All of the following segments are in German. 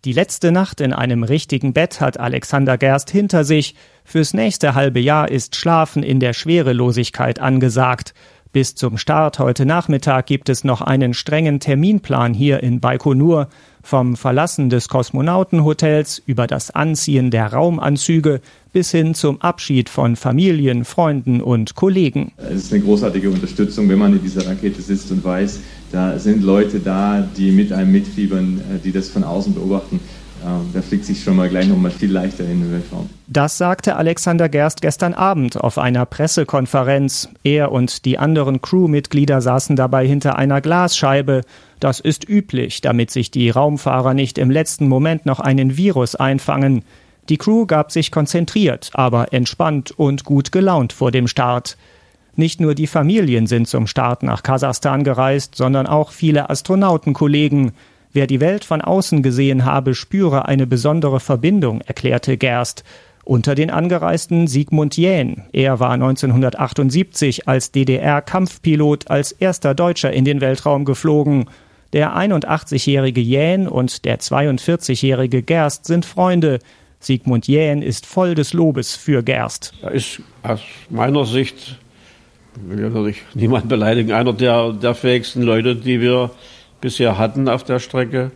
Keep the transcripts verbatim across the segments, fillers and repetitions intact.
Die letzte Nacht in einem richtigen Bett hat Alexander Gerst hinter sich. Fürs nächste halbe Jahr ist Schlafen in der Schwerelosigkeit angesagt. Bis zum Start heute Nachmittag gibt es noch einen strengen Terminplan hier in Baikonur. Vom Verlassen des Kosmonautenhotels über das Anziehen der Raumanzüge bis hin zum Abschied von Familien, Freunden und Kollegen. Es ist eine großartige Unterstützung, wenn man in dieser Rakete sitzt und weiß, da sind Leute da, die mit einem mitfiebern, die das von außen beobachten. Da fliegt sich schon mal gleich noch mal viel leichter in den Weltraum. Das sagte Alexander Gerst gestern Abend auf einer Pressekonferenz. Er und die anderen Crewmitglieder saßen dabei hinter einer Glasscheibe. Das ist üblich, damit sich die Raumfahrer nicht im letzten Moment noch einen Virus einfangen. Die Crew gab sich konzentriert, aber entspannt und gut gelaunt vor dem Start. Nicht nur die Familien sind zum Start nach Kasachstan gereist, sondern auch viele Astronautenkollegen. Wer die Welt von außen gesehen habe, spüre eine besondere Verbindung, erklärte Gerst. Unter den Angereisten Sigmund Jähn. Er war neunzehnhundertachtundsiebzig als D D R-Kampfpilot als erster Deutscher in den Weltraum geflogen. Der einundachtzigjährige Jähn und der zweiundvierzigjährige Gerst sind Freunde. Sigmund Jähn ist voll des Lobes für Gerst. Er ist aus meiner Sicht, ich will natürlich niemand beleidigen, einer der, der fähigsten Leute, die wir bisher hatten auf der Strecke,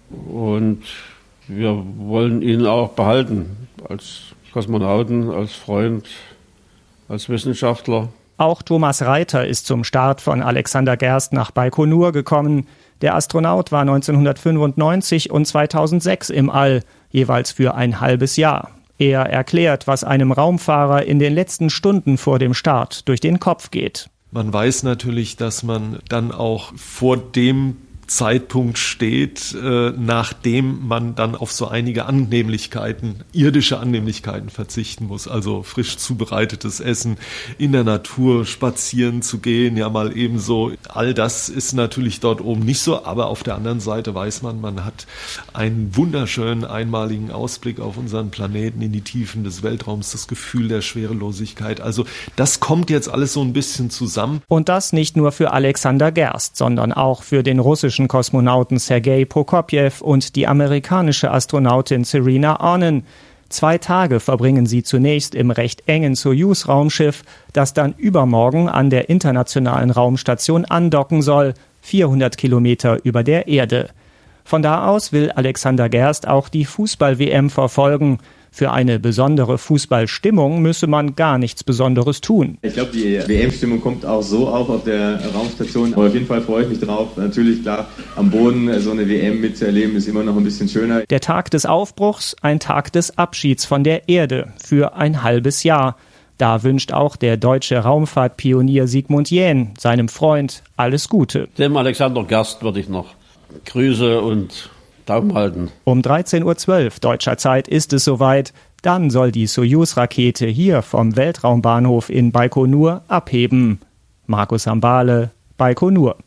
und wir wollen ihn auch behalten als Kosmonauten, als Freund, als Wissenschaftler. Auch Thomas Reiter ist zum Start von Alexander Gerst nach Baikonur gekommen. Der Astronaut war neunzehnhundertfünfundneunzig und zweitausendsechs im All, jeweils für ein halbes Jahr. Er erklärt, was einem Raumfahrer in den letzten Stunden vor dem Start durch den Kopf geht. Man weiß natürlich, dass man dann auch vor dem Zeitpunkt steht, äh, nachdem man dann auf so einige Annehmlichkeiten, irdische Annehmlichkeiten verzichten muss. Also frisch zubereitetes Essen, in der Natur spazieren zu gehen, ja mal ebenso. All das ist natürlich dort oben nicht so, aber auf der anderen Seite weiß man, man hat einen wunderschönen einmaligen Ausblick auf unseren Planeten, in die Tiefen des Weltraums, das Gefühl der Schwerelosigkeit. Also das kommt jetzt alles so ein bisschen zusammen. Und das nicht nur für Alexander Gerst, sondern auch für den russischen Kosmonauten Sergei Prokopjew und die amerikanische Astronautin Serena Arnon. Zwei Tage verbringen sie zunächst im recht engen Sojus-Raumschiff, das dann übermorgen an der Internationalen Raumstation andocken soll, vierhundert Kilometer über der Erde. Von da aus will Alexander Gerst auch die Fußball-W M verfolgen. Für eine besondere Fußballstimmung müsse man gar nichts Besonderes tun. Ich glaube, die W M-Stimmung kommt auch so auf auf der Raumstation. Aber auf jeden Fall freue ich mich drauf. Natürlich, klar, am Boden so eine W M mitzuerleben, ist immer noch ein bisschen schöner. Der Tag des Aufbruchs, ein Tag des Abschieds von der Erde für ein halbes Jahr. Da wünscht auch der deutsche Raumfahrtpionier Sigmund Jähn seinem Freund alles Gute. Dem Alexander Gerst würde ich noch Grüße und Daumen halten. Um dreizehn Uhr zwölf deutscher Zeit ist es soweit. Dann soll die Sojus-Rakete hier vom Weltraumbahnhof in Baikonur abheben. Markus Hambale, Baikonur.